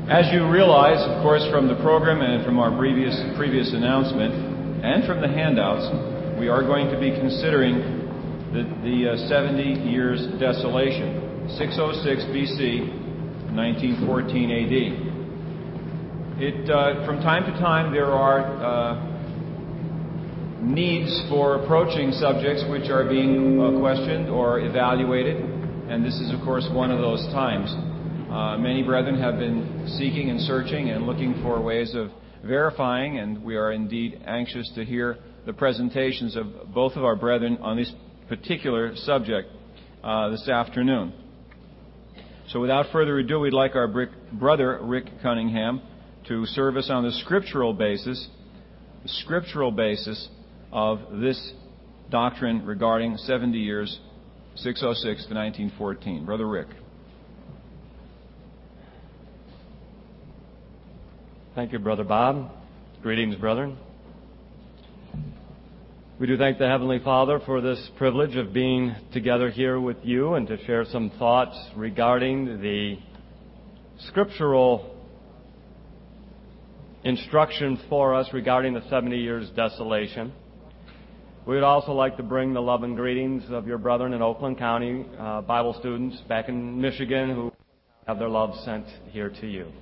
As you realize, of course, from the program and from our previous announcement and from the handouts, we are going to be considering the 70 years desolation, 606 BC, 1914 AD. From time to time, there are needs for approaching subjects which are being questioned or evaluated, and this is, of course, one of those times. Many brethren have been seeking and searching and looking for ways of verifying, and we are indeed anxious to hear the presentations of both of our brethren on this particular subject this afternoon. So without further ado, we'd like our brother Rick Cunningham to serve us on the scriptural basis of this doctrine regarding 70 years, 606 to 1914. Brother Rick. Thank you, Brother Bob. Greetings, brethren. We do thank the Heavenly Father for this privilege of being together here with you and to share some thoughts regarding the scriptural instruction for us regarding the 70 years desolation. We would also like to bring the love and greetings of your brethren in Oakland County, Bible students back in Michigan who have their love sent here to you.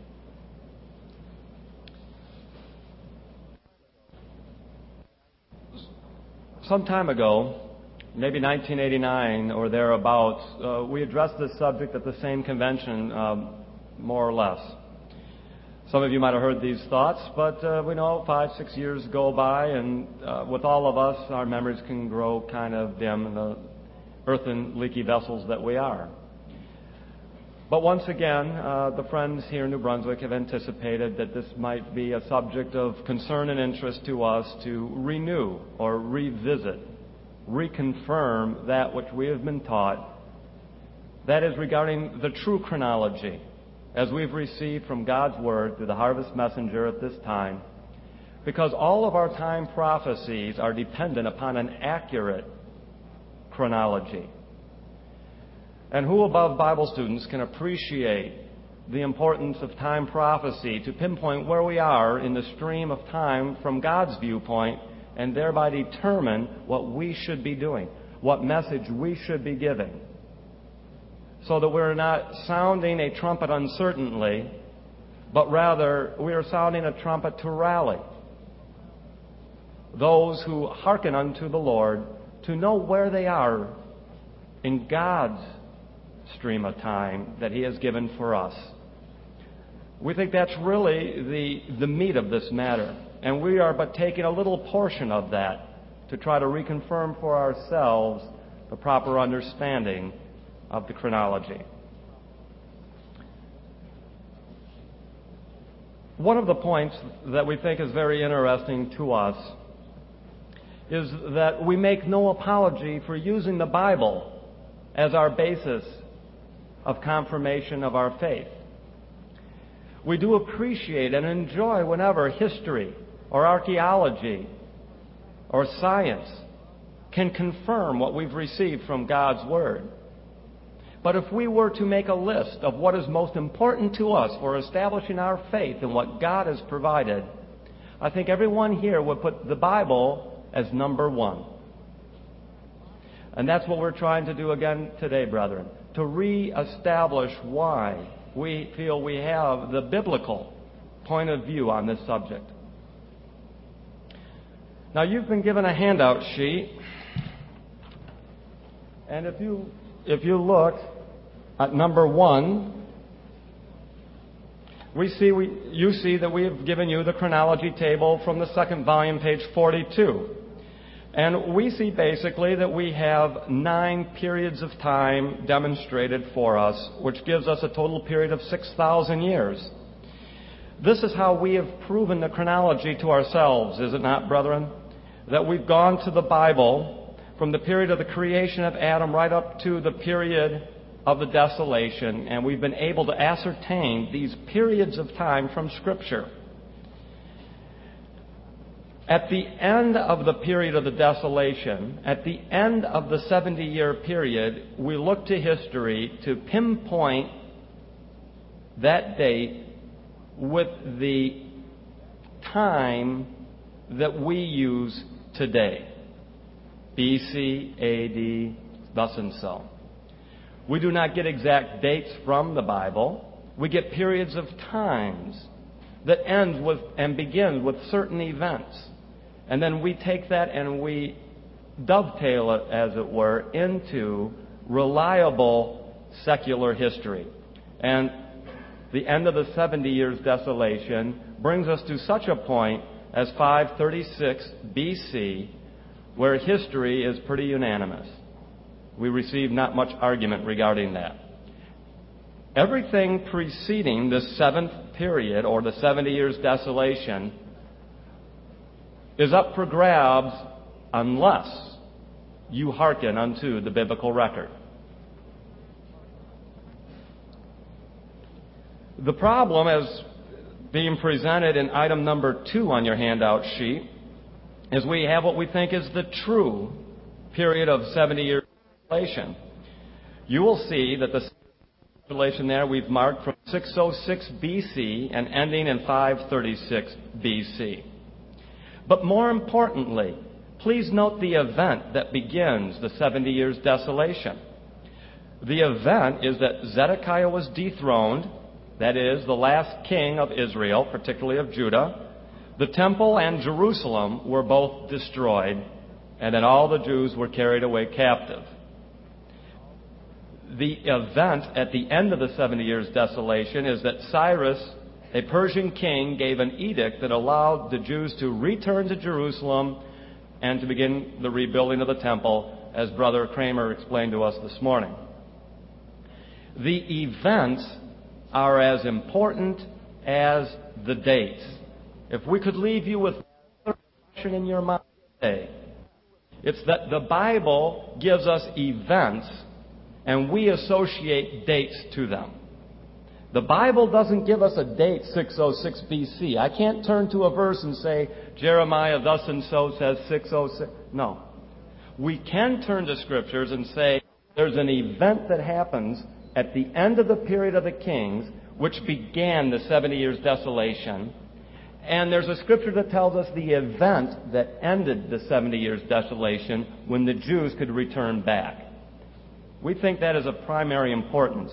Some time ago, maybe 1989 or thereabouts, we addressed this subject at the same convention, more or less. Some of you might have heard these thoughts, but we know 5-6 years go by, and with all of us, our memories can grow kind of dim in the earthen, leaky vessels that we are. But once again, the friends here in New Brunswick have anticipated that this might be a subject of concern and interest to us to renew or revisit, reconfirm that which we have been taught, that is regarding the true chronology, as we've received from God's Word through the Harvest Messenger at this time, because all of our time prophecies are dependent upon an accurate chronology. And who above Bible students can appreciate the importance of time prophecy to pinpoint where we are in the stream of time from God's viewpoint and thereby determine what we should be doing, what message we should be giving, so that we're not sounding a trumpet uncertainly, but rather we are sounding a trumpet to rally those who hearken unto the Lord to know where they are in God's stream of time that He has given for us. We think that's really the meat of this matter, and we are but taking a little portion of that to try to reconfirm for ourselves the proper understanding of the chronology. One of the points that we think is very interesting to us is that we make no apology for using the Bible as our basis of confirmation of our faith. We do appreciate and enjoy whenever history or archaeology or science can confirm what we've received from God's Word. But if we were to make a list of what is most important to us for establishing our faith in what God has provided, I think everyone here would put the Bible as number one. And that's what we're trying to do again today, brethren, to reestablish why we feel we have the biblical point of view on this subject. Now, you've been given a handout sheet, and if you look at number 1, you see that we have given you the chronology table from the second volume, page 42. And we see basically that we have 9 periods of time demonstrated for us, which gives us a total period of 6,000 years. This is how we have proven the chronology to ourselves, is it not, brethren? That we've gone to the Bible from the period of the creation of Adam right up to the period of the desolation, and we've been able to ascertain these periods of time from Scripture. At the end of the period of the desolation, at the end of the 70-year period, we look to history to pinpoint that date with the time that we use today. BC, AD, thus and so. We do not get exact dates from the Bible. We get periods of times that end with and begin with certain events. And then we take that and we dovetail it, as it were, into reliable secular history. And the end of the 70 years desolation brings us to such a point as 536 BC, where history is pretty unanimous. We receive not much argument regarding that. Everything preceding the seventh period, or the 70 years desolation, is up for grabs unless you hearken unto the biblical record. The problem, as being presented in item number 2 on your handout sheet, is we have what we think is the true period of 70 years desolation. You will see that the desolation there we've marked from 606 BC and ending in 536 BC. But more importantly, please note the event that begins the 70 years desolation. The event is that Zedekiah was dethroned, that is, the last king of Israel, particularly of Judah. The temple and Jerusalem were both destroyed, and then all the Jews were carried away captive. The event at the end of the 70 years desolation is that Cyrus, a Persian king, gave an edict that allowed the Jews to return to Jerusalem and to begin the rebuilding of the temple, as Brother Kramer explained to us this morning. The events are as important as the dates. If we could leave you with one question in your mind today, it's that the Bible gives us events and we associate dates to them. The Bible doesn't give us a date, 606 BC. I can't turn to a verse and say, Jeremiah thus and so says 606. No. We can turn to scriptures and say, there's an event that happens at the end of the period of the kings, which began the 70 years desolation. And there's a scripture that tells us the event that ended the 70 years desolation when the Jews could return back. We think that is of primary importance.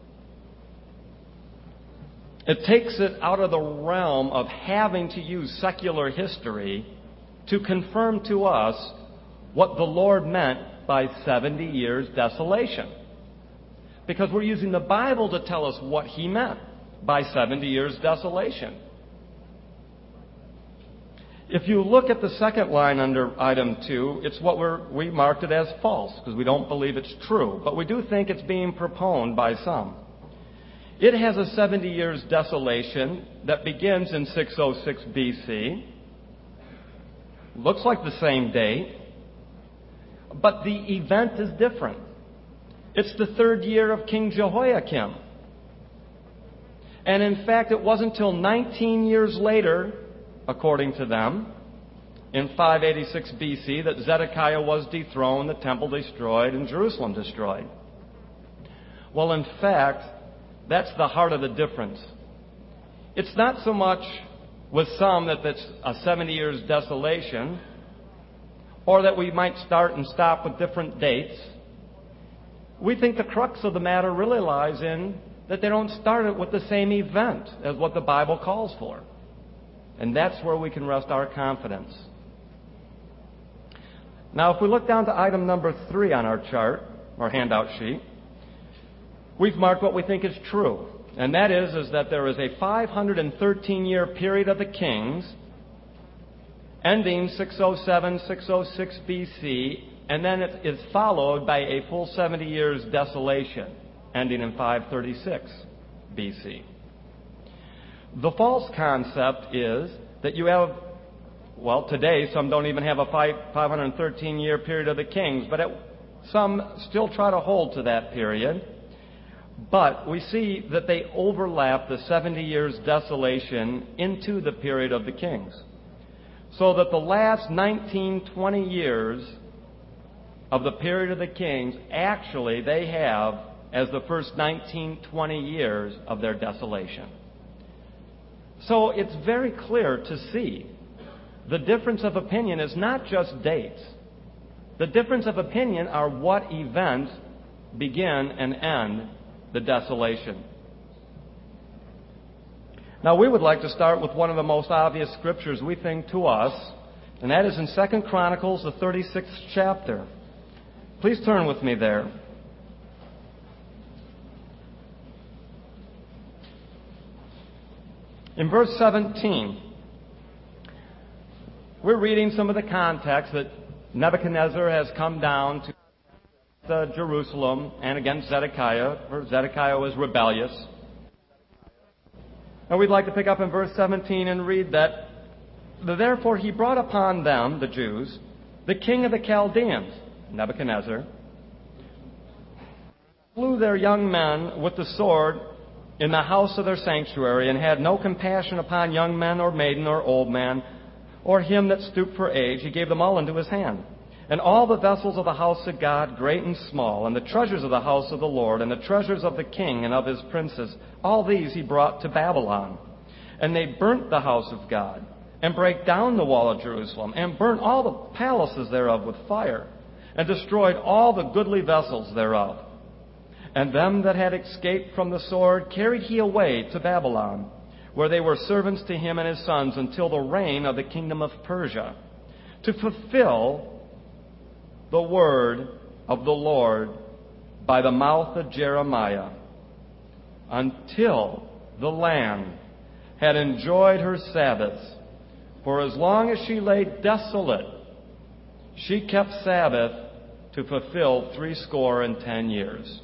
It takes it out of the realm of having to use secular history to confirm to us what the Lord meant by 70 years desolation. Because we're using the Bible to tell us what He meant by 70 years desolation. If you look at the second line under item 2, it's what we marked it as false, because we don't believe it's true. But we do think it's being proponed by some. It has a 70 years desolation that begins in 606 BC. Looks like the same date. But the event is different. It's the third year of King Jehoiakim. And in fact, it wasn't until 19 years later, according to them, in 586 BC, that Zedekiah was dethroned, the temple destroyed, and Jerusalem destroyed. Well, in fact, that's the heart of the difference. It's not so much with some that that's a 70 years desolation, or that we might start and stop with different dates. We think the crux of the matter really lies in that they don't start it with the same event as what the Bible calls for. And that's where we can rest our confidence. Now, if we look down to item number 3 on our chart, or handout sheet, we've marked what we think is true. And that is that there is a 513-year period of the kings, ending 607, 606 BC, and then it is followed by a full 70 years desolation, ending in 536 BC. The false concept is that you have, well, today some don't even have a 513-year period of the kings, but some still try to hold to that period. But we see that they overlap the 70 years desolation into the period of the kings. So that the last 19, 20 years of the period of the kings, actually they have as the first 19, 20 years of their desolation. So it's very clear to see the difference of opinion is not just dates. The difference of opinion are what events begin and end the desolation. Now, we would like to start with one of the most obvious scriptures we think to us, and that is in 2 Chronicles, the 36th chapter. Please turn with me there. In verse 17, we're reading some of the context that Nebuchadnezzar has come down to Jerusalem and against Zedekiah, for Zedekiah was rebellious. And we'd like to pick up in verse 17 and read that, therefore he brought upon them, the Jews, the king of the Chaldeans, Nebuchadnezzar, slew their young men with the sword in the house of their sanctuary, and had no compassion upon young men or maiden or old man, or him that stooped for age. He gave them all into his hand. And all the vessels of the house of God, great and small, and the treasures of the house of the Lord, and the treasures of the king and of his princes, all these he brought to Babylon. And they burnt the house of God, and brake down the wall of Jerusalem, and burnt all the palaces thereof with fire, and destroyed all the goodly vessels thereof. And them that had escaped from the sword carried he away to Babylon, where they were servants to him and his sons until the reign of the kingdom of Persia, to fulfill the word of the Lord by the mouth of Jeremiah, until the land had enjoyed her Sabbaths. For as long as she lay desolate, she kept Sabbath to fulfill 70 years.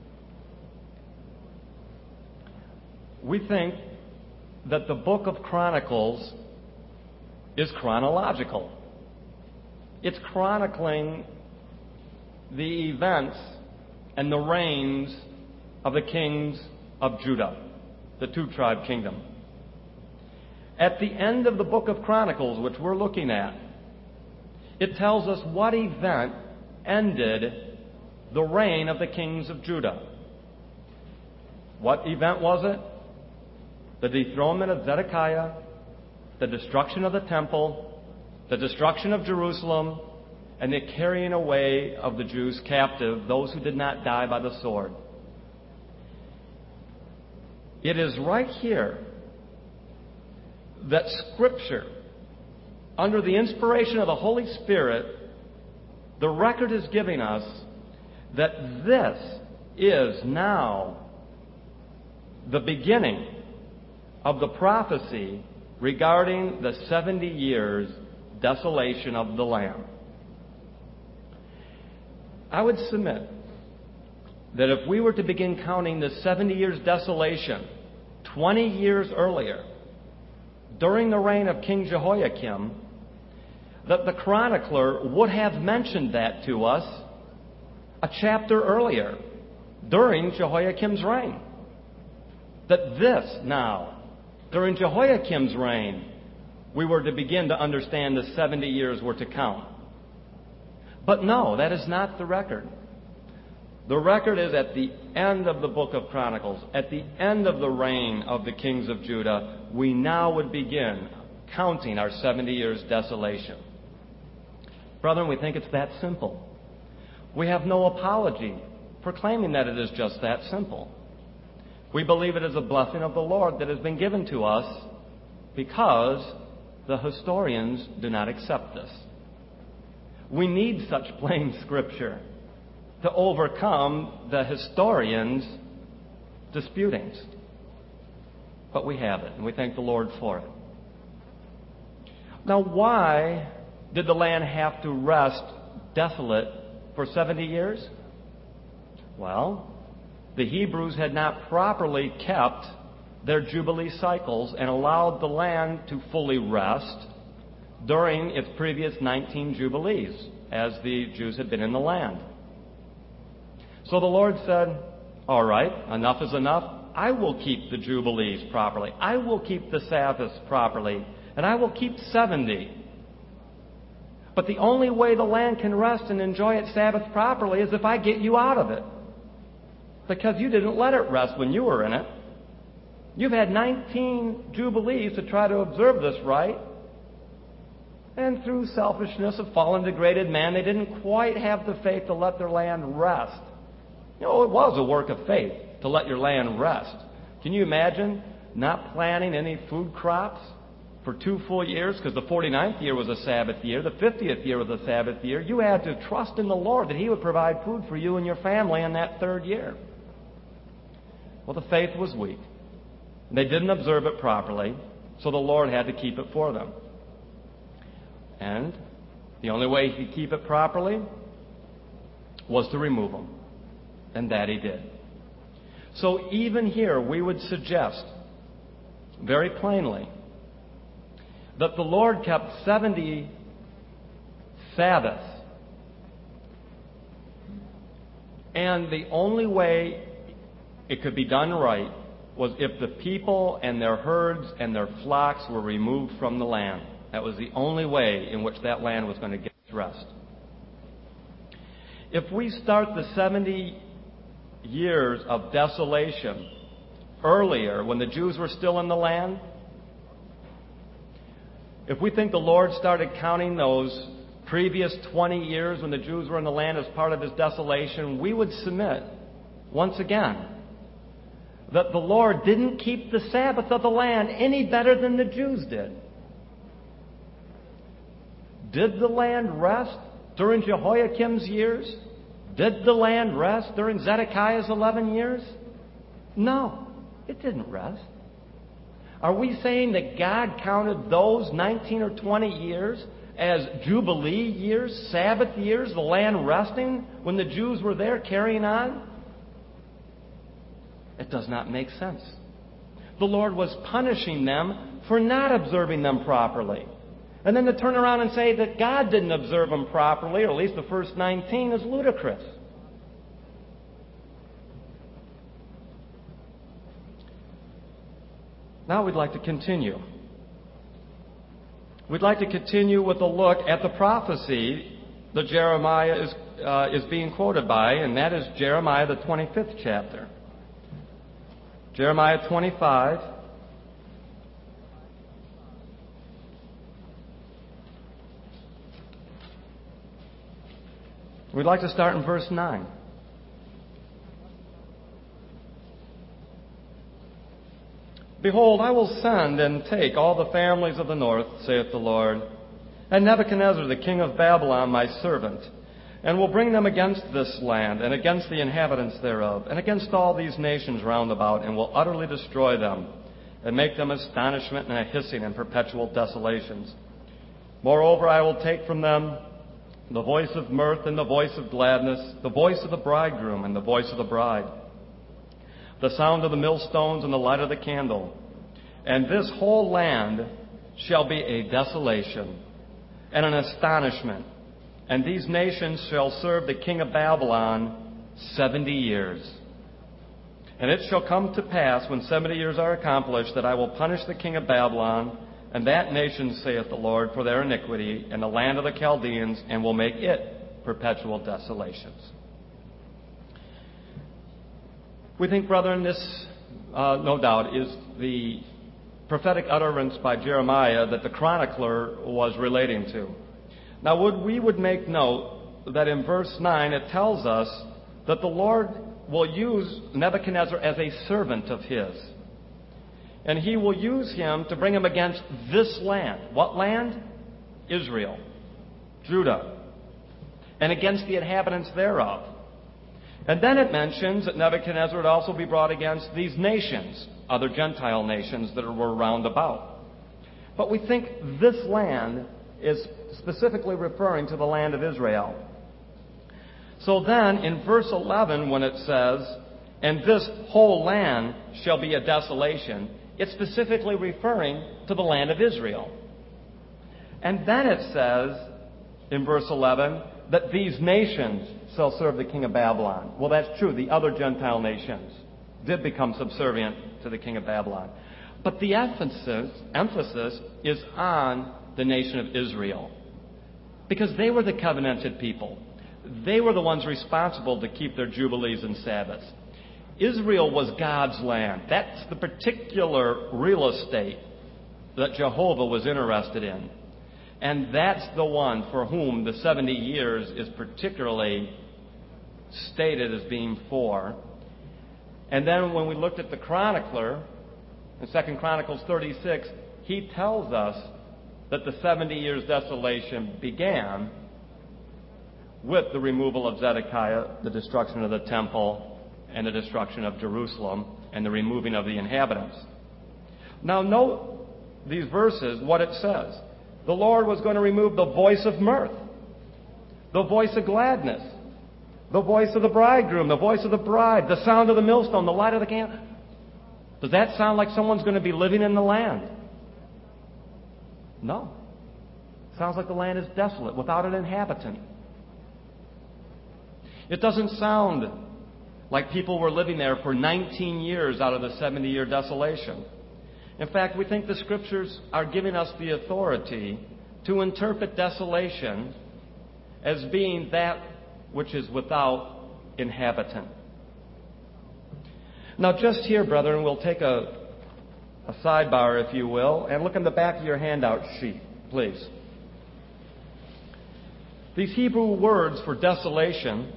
We think that the book of Chronicles is chronological. It's chronicling the events and the reigns of the kings of Judah, the two-tribe kingdom. At the end of the book of Chronicles, which we're looking at, it tells us what event ended the reign of the kings of Judah. What event was it? The dethronement of Zedekiah, the destruction of the temple, the destruction of Jerusalem, and the carrying away of the Jews captive, those who did not die by the sword. It is right here that Scripture, under the inspiration of the Holy Spirit, the record is giving us that this is now the beginning of the prophecy regarding the 70 years desolation of the land. I would submit that if we were to begin counting the 70 years desolation 20 years earlier, during the reign of King Jehoiakim, that the chronicler would have mentioned that to us a chapter earlier, during Jehoiakim's reign. That this now, during Jehoiakim's reign, we were to begin to understand the 70 years were to count. But no, that is not the record. The record is at the end of the book of Chronicles, at the end of the reign of the kings of Judah, we now would begin counting our 70 years desolation. Brethren, we think it's that simple. We have no apology for claiming that it is just that simple. We believe it is a blessing of the Lord that has been given to us because the historians do not accept this. We need such plain Scripture to overcome the historians' disputings. But we have it, and we thank the Lord for it. Now, why did the land have to rest desolate for 70 years? Well, the Hebrews had not properly kept their Jubilee cycles and allowed the land to fully rest during its previous 19 Jubilees, as the Jews had been in the land. So the Lord said, all right, enough is enough. I will keep the Jubilees properly. I will keep the Sabbaths properly. And I will keep 70. But the only way the land can rest and enjoy its Sabbath properly is if I get you out of it. Because you didn't let it rest when you were in it. You've had 19 Jubilees to try to observe this rite. And through selfishness of fallen, degraded man, they didn't quite have the faith to let their land rest. It was a work of faith to let your land rest. Can you imagine not planting any food crops for 2 full years? Because the 49th year was a Sabbath year. The 50th year was a Sabbath year. You had to trust in the Lord that He would provide food for you and your family in that 3rd year. Well, the faith was weak. They didn't observe it properly, so the Lord had to keep it for them. And the only way He could keep it properly was to remove them. And that He did. So even here, we would suggest very plainly that the Lord kept 70 Sabbaths. And the only way it could be done right was if the people and their herds and their flocks were removed from the land. That was the only way in which that land was going to get rest. If we start the 70 years of desolation earlier, when the Jews were still in the land, if we think the Lord started counting those previous 20 years when the Jews were in the land as part of His desolation, we would submit, once again, that the Lord didn't keep the Sabbath of the land any better than the Jews did. Did the land rest during Jehoiakim's years? Did the land rest during Zedekiah's 11 years? No, it didn't rest. Are we saying that God counted those 19 or 20 years as Jubilee years, Sabbath years, the land resting when the Jews were there carrying on? It does not make sense. The Lord was punishing them for not observing them properly. And then to turn around and say that God didn't observe them properly, or at least the first 19, is ludicrous. Now we'd like to continue. We'd like to continue with a look at the prophecy that Jeremiah is being quoted by, and that is Jeremiah, the 25th chapter. Jeremiah 25. We'd like to start in verse 9. Behold, I will send and take all the families of the north, saith the Lord, and Nebuchadnezzar, the king of Babylon, my servant, and will bring them against this land, and against the inhabitants thereof, and against all these nations round about, and will utterly destroy them, and make them astonishment and a hissing and perpetual desolations. Moreover, I will take from them the voice of mirth and the voice of gladness, the voice of the bridegroom and the voice of the bride, the sound of the millstones and the light of the candle. And this whole land shall be a desolation and an astonishment. And these nations shall serve the king of Babylon 70 years. And it shall come to pass, when 70 years are accomplished, that I will punish the king of Babylon and that nation, saith the Lord, for their iniquity, and the land of the Chaldeans, and will make it perpetual desolations. We think, brethren, this, no doubt, is the prophetic utterance by Jeremiah that the chronicler was relating to. Now, we would make note that in verse 9 it tells us that the Lord will use Nebuchadnezzar as a servant of His. And He will use him to bring him against this land. What land? Israel, Judah, and against the inhabitants thereof. And then it mentions that Nebuchadnezzar would also be brought against these nations, other Gentile nations that were round about. But we think this land is specifically referring to the land of Israel. So then, in verse 11, when it says, and this whole land shall be a desolation, it's specifically referring to the land of Israel. And then it says, in verse 11, that these nations shall serve the king of Babylon. Well, that's true. The other Gentile nations did become subservient to the king of Babylon. But the emphasis is on the nation of Israel, because they were the covenanted people. They were the ones responsible to keep their jubilees and Sabbaths. Israel was God's land. That's the particular real estate that Jehovah was interested in. And that's the one for whom the 70 years is particularly stated as being for. And then when we looked at the chronicler, in 2 Chronicles 36, he tells us that the 70 years desolation began with the removal of Zedekiah, the destruction of the temple, and the destruction of Jerusalem, and the removing of the inhabitants. Now note these verses, what it says. The Lord was going to remove the voice of mirth, the voice of gladness, the voice of the bridegroom, the voice of the bride, the sound of the millstone, the light of the candle. Does that sound like someone's going to be living in the land? No. Sounds like the land is desolate, without an inhabitant. It doesn't sound like people were living there for 19 years out of the 70-year desolation. In fact, we think the Scriptures are giving us the authority to interpret desolation as being that which is without inhabitant. Now, just here, brethren, we'll take a sidebar, if you will, and look in the back of your handout sheet, please. These Hebrew words for desolation,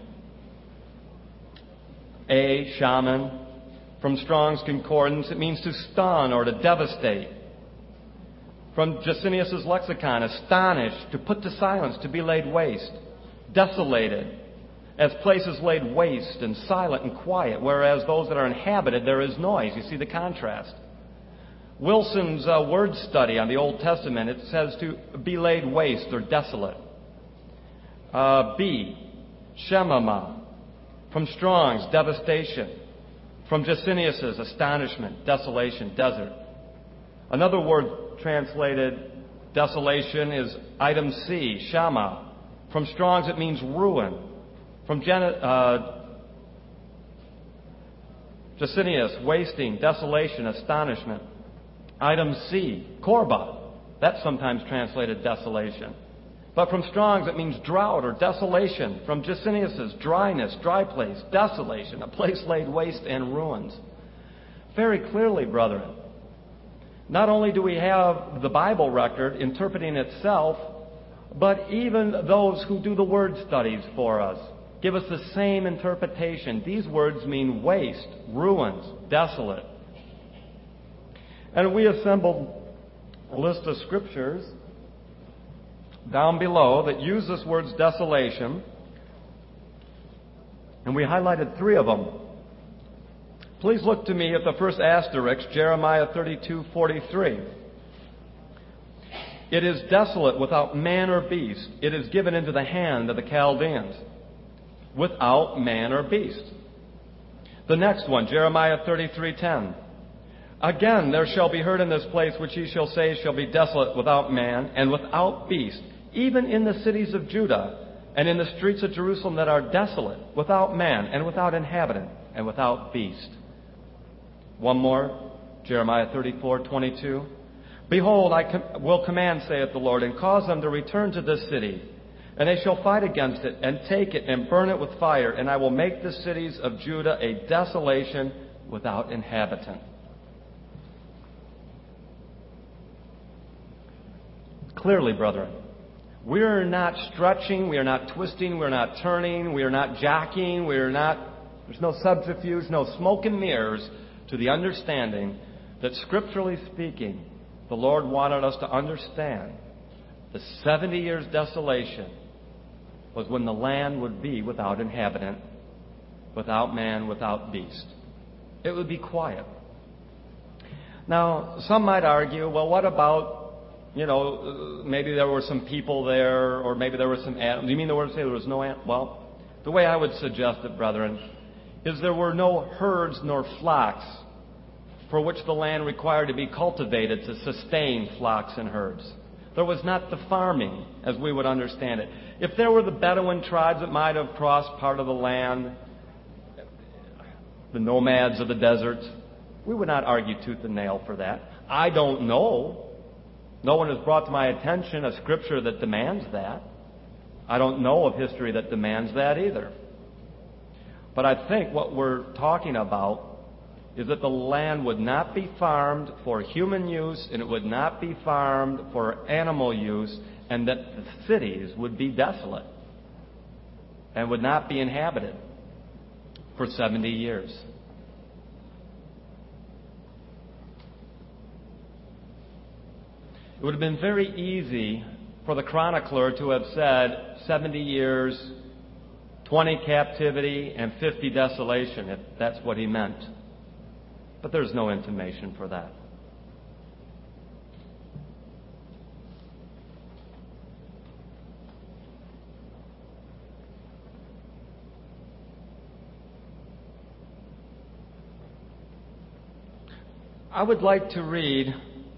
shaman, from Strong's Concordance, it means to stun or to devastate. From Gesenius' lexicon, astonished, to put to silence, to be laid waste, desolated, as places laid waste and silent and quiet, whereas those that are inhabited, there is noise. You see the contrast. Wilson's word study on the Old Testament, it says to be laid waste or desolate. Shemama, from Strong's, devastation. From Gesenius' astonishment, desolation, desert. Another word translated desolation is item C, Shama. From Strong's it means ruin. From Gesenius, wasting, desolation, astonishment. Item C, Korba. That's sometimes translated desolation. But from Strong's it means drought or desolation. From Gesenius' dryness, dry place, desolation, a place laid waste and ruins. Very clearly, brethren, not only do we have the Bible record interpreting itself, but even those who do the word studies for us give us the same interpretation. These words mean waste, ruins, desolate. And we assembled a list of scriptures down below that use this word desolation, and we highlighted 3 of them. Please look to me at the first asterisk, Jeremiah 32:43. It is desolate without man or beast. It is given into the hand of the Chaldeans, without man or beast. The next one, Jeremiah 33:10. Again, there shall be heard in this place which ye shall say shall be desolate without man and without beast, even in the cities of Judah and in the streets of Jerusalem that are desolate, without man and without inhabitant and without beast. One more, Jeremiah 34:22. Behold, I will command, saith the Lord, and cause them to return to this city, and they shall fight against it, and take it, and burn it with fire, and I will make the cities of Judah a desolation without inhabitant. Clearly, brethren, we are not stretching, we are not twisting, we are not turning, we are not jacking, there's no subterfuge, no smoke and mirrors to the understanding that, scripturally speaking, the Lord wanted us to understand the 70 years desolation was when the land would be without inhabitant, without man, without beast. It would be quiet. Now, some might argue, well, what about, maybe there were some people there, or maybe there were some animals. You mean the word say there was no animals? Well, the way I would suggest it, brethren, is there were no herds nor flocks for which the land required to be cultivated to sustain flocks and herds. There was not the farming as we would understand it. If there were the Bedouin tribes that might have crossed part of the land, the nomads of the deserts, we would not argue tooth and nail for that. I don't know. No one has brought to my attention a scripture that demands that. I don't know of history that demands that either. But I think what we're talking about is that the land would not be farmed for human use, and it would not be farmed for animal use, and that the cities would be desolate and would not be inhabited for 70 years. It would have been very easy for the chronicler to have said 70 years, 20 captivity, and 50 desolation, if that's what he meant. But there's no intimation for that. I would like to read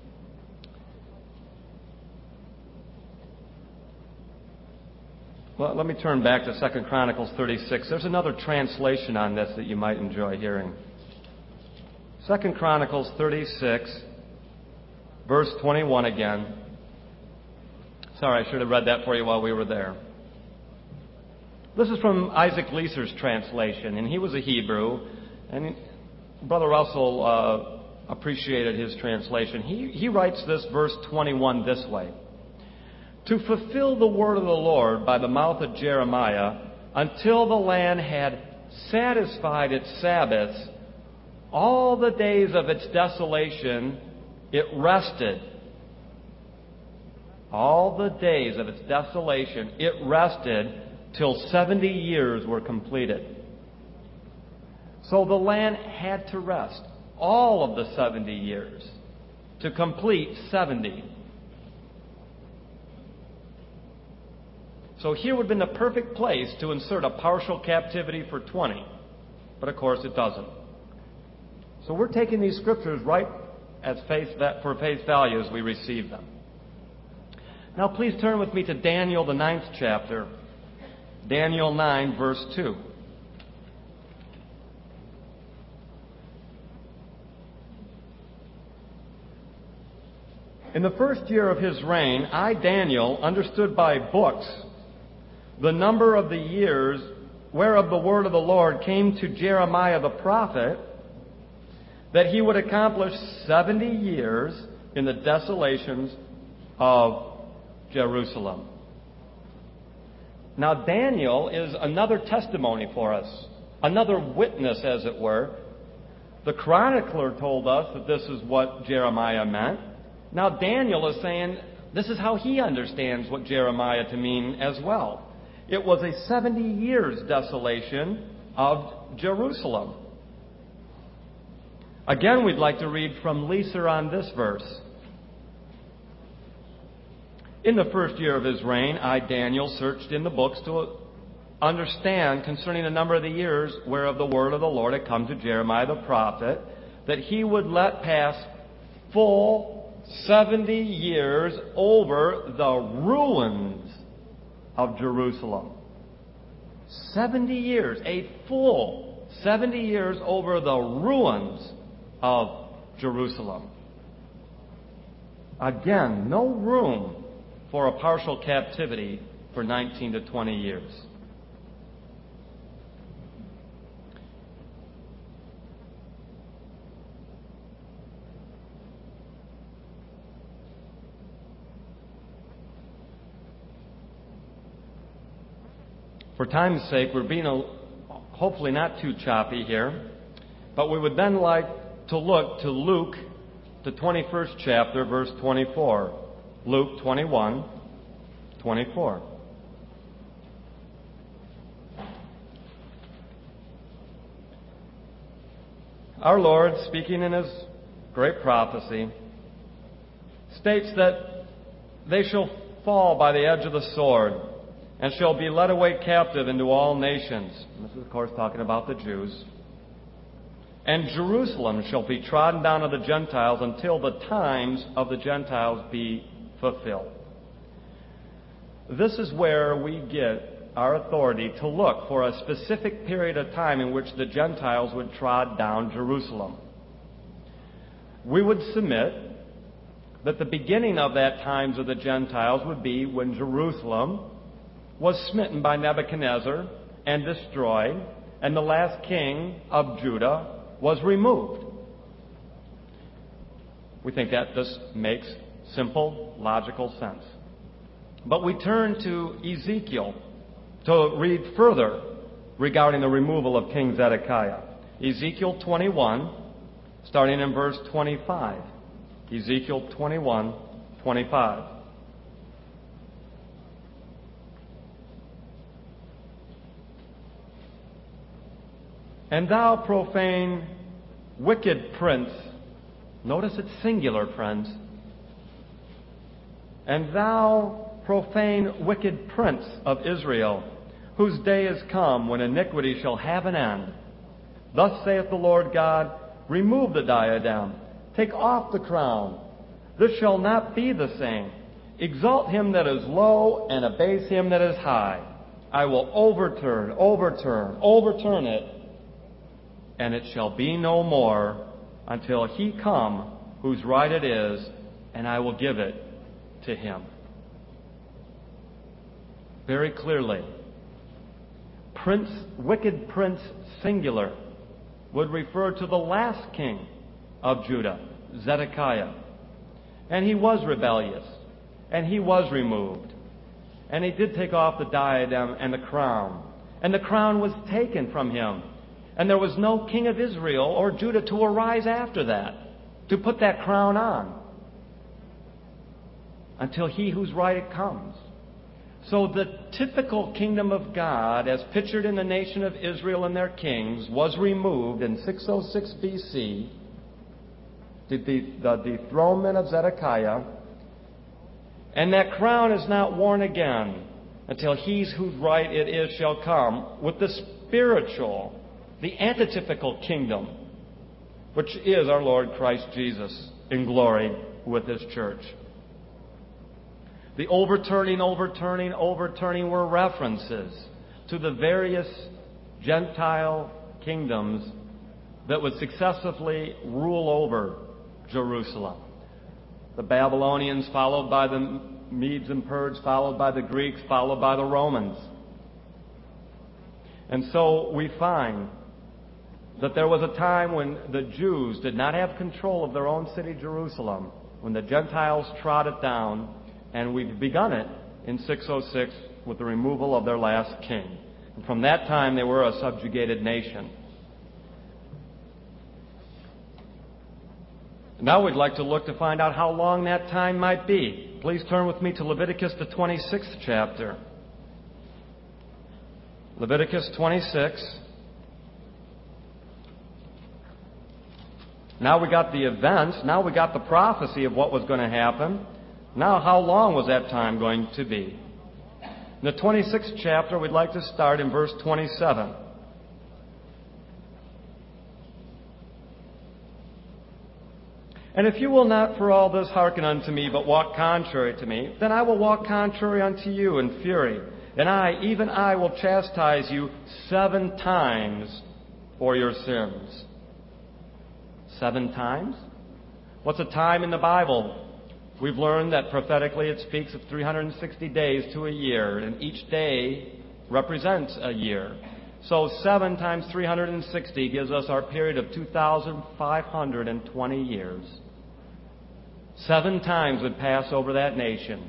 well, let me turn back to 2 Chronicles 36. There's another translation on this that you might enjoy hearing. 2 Chronicles 36, verse 21 again. Sorry, I should have read that for you while we were there. This is from Isaac Leeser's translation, and he was a Hebrew, and Brother Russell appreciated his translation. He writes this verse 21 this way: to fulfill the word of the Lord by the mouth of Jeremiah, until the land had satisfied its Sabbaths, all the days of its desolation it rested. All the days of its desolation it rested till 70 years were completed. So the land had to rest all of the 70 years to complete 70. So here would have been the perfect place to insert a partial captivity for 20. But of course it doesn't. So we're taking these scriptures right as for face value as we receive them. Now please turn with me to Daniel, the 9th chapter. Daniel 9, verse 2. In the first year of his reign, I, Daniel, understood by books the number of the years whereof the word of the Lord came to Jeremiah the prophet, that he would accomplish 70 years in the desolations of Jerusalem. Now, Daniel is another testimony for us, another witness, as it were. The chronicler told us that this is what Jeremiah meant. Now, Daniel is saying this is how he understands what Jeremiah to mean as well. It was a 70 years desolation of Jerusalem. Again, we'd like to read from Leeser on this verse. In the first year of his reign, I, Daniel, searched in the books to understand concerning the number of the years whereof the word of the Lord had come to Jeremiah the prophet, that he would let pass full 70 years over the ruins of Jerusalem. 70 years, a full 70 years over the ruins of Jerusalem. Again, no room for a partial captivity for 19 to 20 years. For time's sake, we're being hopefully not too choppy here, but we would then like to look to Luke, the 21st chapter, verse 24. Luke 21, 24. Our Lord, speaking in His great prophecy, states that they shall fall by the edge of the sword and shall be led away captive into all nations. This is, of course, talking about the Jews. And Jerusalem shall be trodden down of the Gentiles until the times of the Gentiles be fulfilled. This is where we get our authority to look for a specific period of time in which the Gentiles would trod down Jerusalem. We would submit that the beginning of that times of the Gentiles would be when Jerusalem was smitten by Nebuchadnezzar and destroyed, and the last king of Judah was removed. We think that this makes simple, logical sense. But we turn to Ezekiel to read further regarding the removal of King Zedekiah. Ezekiel 21, starting in verse 25. Ezekiel 21:25. And thou profane, wicked prince, notice it's singular, friends. And thou profane, wicked prince of Israel, whose day is come when iniquity shall have an end. Thus saith the Lord God, remove the diadem, take off the crown. This shall not be the same. Exalt him that is low, and abase him that is high. I will overturn it, and it shall be no more until he come whose right it is, and I will give it to him. Very clearly, wicked prince singular would refer to the last king of Judah, Zedekiah. And he was rebellious, and he was removed. And he did take off the diadem and the crown. And the crown was taken from him. And there was no king of Israel or Judah to arise after that, to put that crown on, until he whose right it comes. So the typical kingdom of God, as pictured in the nation of Israel and their kings, was removed in 606 B.C., the dethronement of Zedekiah, and that crown is not worn again until he whose right it is shall come with the spiritual, the antitypical kingdom, which is our Lord Christ Jesus in glory with his church. The overturning were references to the various Gentile kingdoms that would successively rule over Jerusalem. The Babylonians, followed by the Medes and Persians, followed by the Greeks, followed by the Romans. And so we find that there was a time when the Jews did not have control of their own city, Jerusalem, when the Gentiles trod it down, and we've begun it in 606 with the removal of their last king. And from that time, they were a subjugated nation. Now we'd like to look to find out how long that time might be. Please turn with me to Leviticus, the 26th chapter. Leviticus 26. Now we got the events. Now we got the prophecy of what was going to happen. Now how long was that time going to be? In the 26th chapter, we'd like to start in verse 27. And if you will not for all this hearken unto me, but walk contrary to me, then I will walk contrary unto you in fury. And I, even I, will chastise you 7 times for your sins. 7 times? What's a time in the Bible? We've learned that prophetically it speaks of 360 days to a year, and each day represents a year. So 7 times 360 gives us our period of 2,520 years. 7 times would pass over that nation.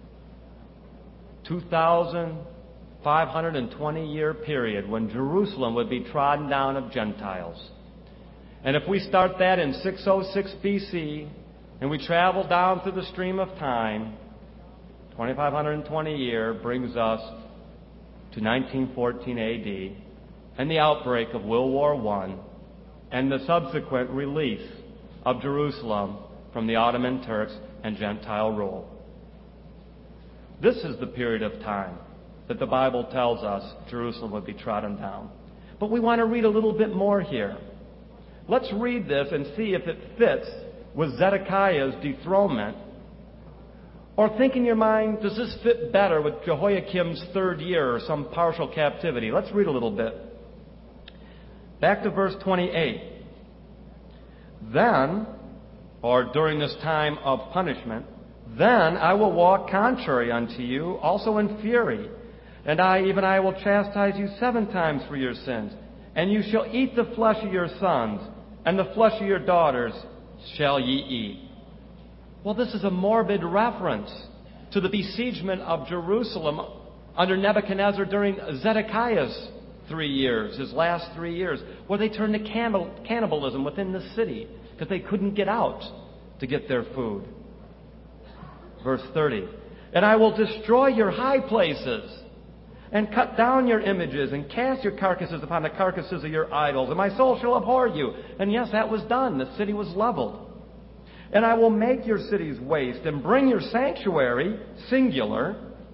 2,520-year period when Jerusalem would be trodden down of Gentiles. And if we start that in 606 B.C., and we travel down through the stream of time, 2,520 year brings us to 1914 A.D., and the outbreak of World War I, and the subsequent release of Jerusalem from the Ottoman Turks and Gentile rule. This is the period of time that the Bible tells us Jerusalem would be trodden down. But we want to read a little bit more here. Let's read this and see if it fits with Zedekiah's dethronement. Or think in your mind, does this fit better with Jehoiakim's 3rd year or some partial captivity? Let's read a little bit. Back to verse 28. Then, or during this time of punishment, then I will walk contrary unto you, also in fury. And I, even I, will chastise you 7 times for your sins. And you shall eat the flesh of your sons, and the flesh of your daughters shall ye eat. Well, this is a morbid reference to the besiegement of Jerusalem under Nebuchadnezzar during Zedekiah's 3 years, his last 3 years, where they turned to cannibalism within the city because they couldn't get out to get their food. Verse 30, and I will destroy your high places and cut down your images and cast your carcasses upon the carcasses of your idols, and my soul shall abhor you. And yes, that was done. The city was leveled. And I will make your cities waste and bring your sanctuary, singular,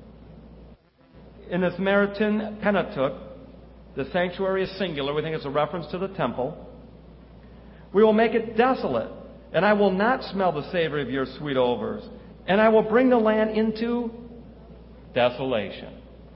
in the Samaritan Pentateuch. The sanctuary is singular. We think it's a reference to the temple. We will make it desolate, and I will not smell the savor of your sweet odors. And I will bring the land into desolation.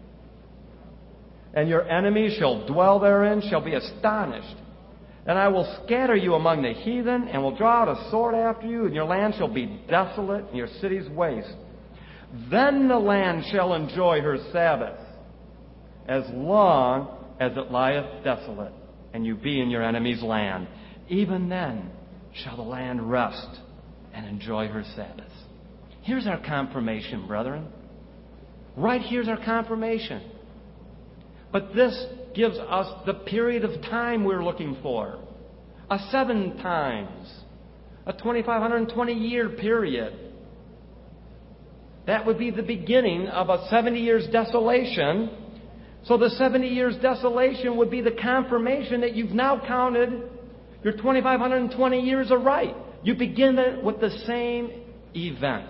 And your enemies shall dwell therein, shall be astonished. And I will scatter you among the heathen, and will draw out a sword after you, and your land shall be desolate, and your cities waste. Then the land shall enjoy her Sabbath, as long as it lieth desolate, and you be in your enemy's land. Even then shall the land rest and enjoy her Sabbath. Here's our confirmation, brethren. Right here's our confirmation. But this gives us the period of time we're looking for. A 7 times. A 2,520-year period. That would be the beginning of a 70 years desolation. So the 70 years desolation would be the confirmation that you've now counted your 2,520 years are right. You begin it with the same event.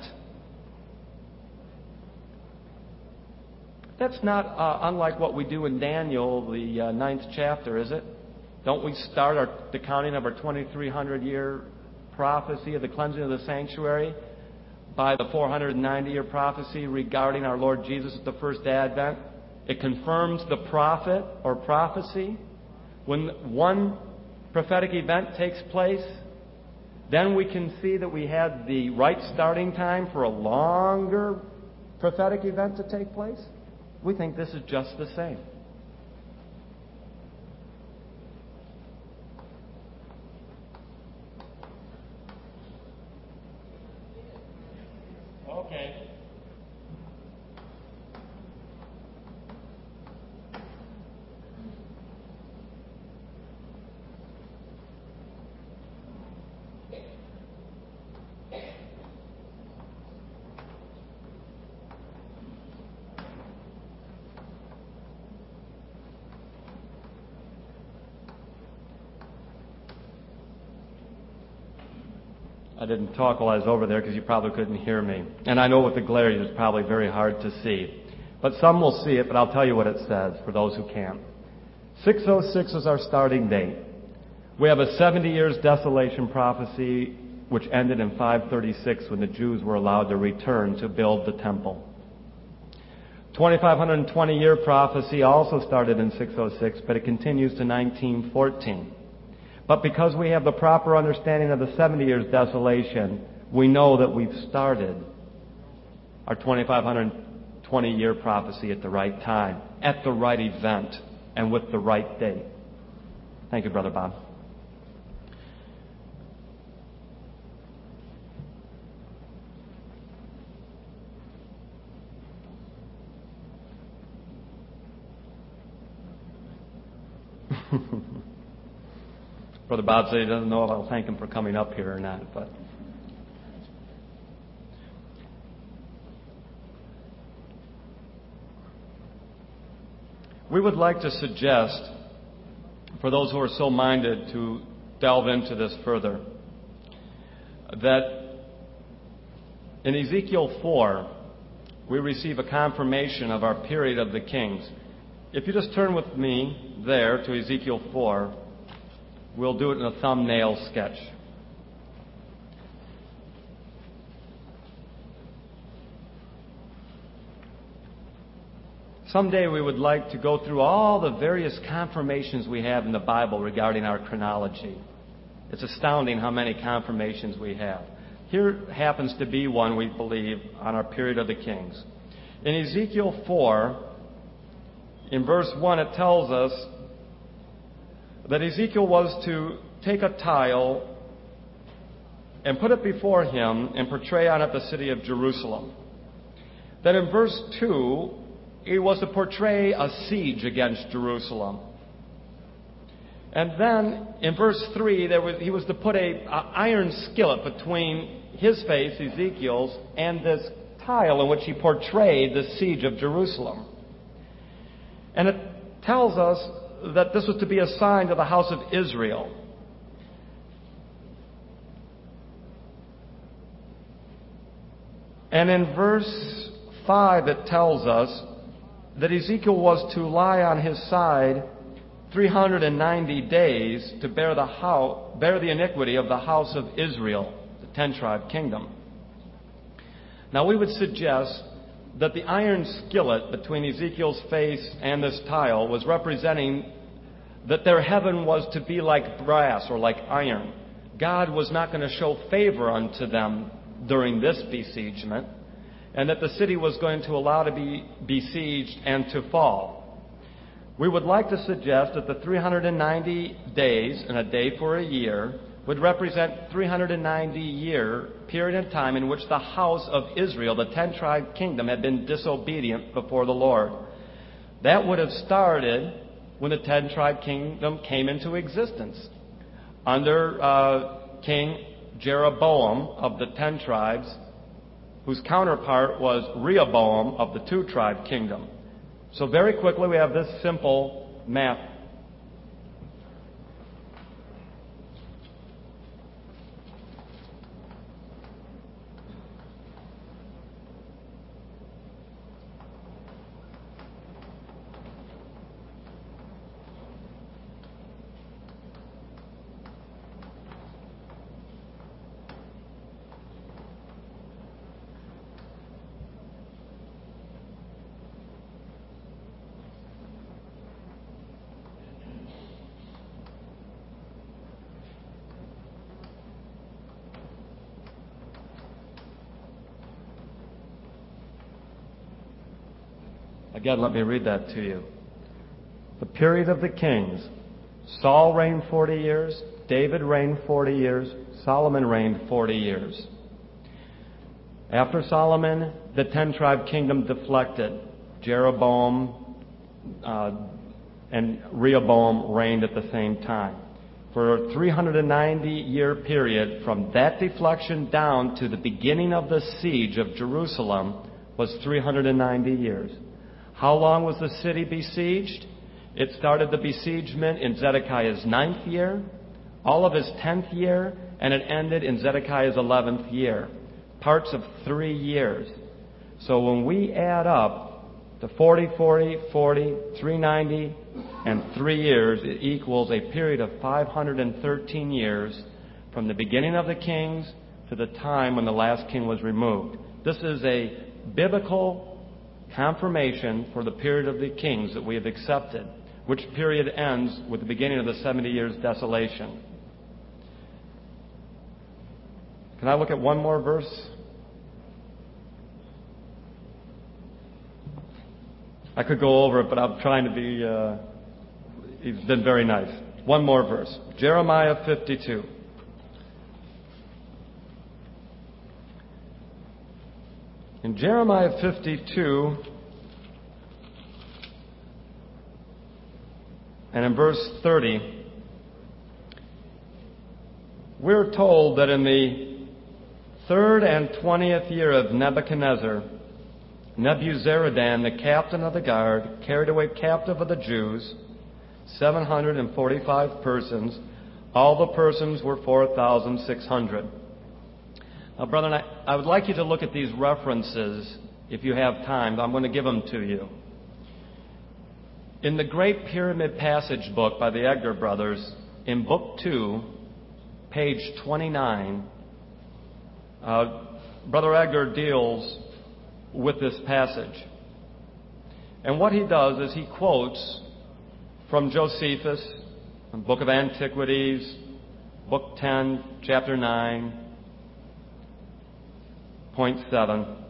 That's not unlike what we do in Daniel, the 9th chapter, is it? Don't we start the counting of our 2,300-year prophecy of the cleansing of the sanctuary by the 490-year prophecy regarding our Lord Jesus at the first advent? It confirms the prophet or prophecy. When one prophetic event takes place, then we can see that we had the right starting time for a longer prophetic event to take place. We think this is just the same. Okay. I didn't talk while I was over there because you probably couldn't hear me. And I know with the glare it's probably very hard to see. But some will see it, but I'll tell you what it says for those who can't. 606 is our starting date. We have a 70 years desolation prophecy which ended in 536 when the Jews were allowed to return to build the temple. 2,520-year prophecy also started in 606, but it continues to 1914. But because we have the proper understanding of the 70 years desolation, we know that we've started our 2,520-year prophecy at the right time, at the right event, and with the right date. Thank you, Brother Bob. Brother Bob said he doesn't know if I'll thank him for coming up here or not, but we would like to suggest, for those who are so minded to delve into this further, that in Ezekiel 4, we receive a confirmation of our period of the kings. If you just turn with me there to Ezekiel 4, we'll do it in a thumbnail sketch. Someday we would like to go through all the various confirmations we have in the Bible regarding our chronology. It's astounding how many confirmations we have. Here happens to be one, we believe, on our period of the kings. In Ezekiel 4, in verse 1, it tells us that Ezekiel was to take a tile and put it before him and portray on it the city of Jerusalem. Then in verse 2, he was to portray a siege against Jerusalem. And then in verse 3, he was to put an iron skillet between his face, Ezekiel's, and this tile in which he portrayed the siege of Jerusalem. And it tells us that this was to be a sign to the house of Israel. And in verse 5, it tells us that Ezekiel was to lie on his side 390 days to bear the iniquity of the house of Israel, the 10-tribe kingdom. Now, we would suggest that the iron skillet between Ezekiel's face and this tile was representing that their heaven was to be like brass or like iron. God was not going to show favor unto them during this besiegement, and that the city was going to allow to be besieged and to fall. We would like to suggest that the 390 days and a day for a year would represent 390-year period of time in which the house of Israel, the 10-tribe kingdom, had been disobedient before the Lord. That would have started when the 10-tribe kingdom came into existence under King Jeroboam of the 10 tribes, whose counterpart was Rehoboam of the 2-tribe kingdom. So very quickly we have this simple math. Again, let me read that to you. The period of the kings. Saul reigned 40 years, David reigned 40 years, Solomon reigned 40 years. After Solomon, the 10-tribe kingdom deflected. Jeroboam and Rehoboam reigned at the same time. For a 390-year period, from that deflection down to the beginning of the siege of Jerusalem, was 390 years. How long was the city besieged? It started the besiegement in Zedekiah's 9th year, all of his 10th year, and it ended in Zedekiah's 11th year. Parts of 3 years. So when we add up the 40, 390, and 3 years, it equals a period of 513 years from the beginning of the kings to the time when the last king was removed. This is a biblical confirmation for the period of the kings that we have accepted, which period ends with the beginning of the 70 years desolation. Can I look at one more verse? I could go over it, but I'm trying to be, he's been very nice. One more verse. Jeremiah 52. In Jeremiah 52, and in verse 30, we're told that in the 3rd and 20th year of Nebuchadnezzar, Nebuzaradan, the captain of the guard, carried away captive of the Jews 745 persons. All the persons were 4,600. Now, brethren, I would like you to look at these references if you have time. I'm going to give them to you. In the Great Pyramid Passage book by the Edgar brothers, in Book 2, page 29, Brother Edgar deals with this passage. And what he does is he quotes from Josephus, in Book of Antiquities, Book 10, Chapter 9, Point 7.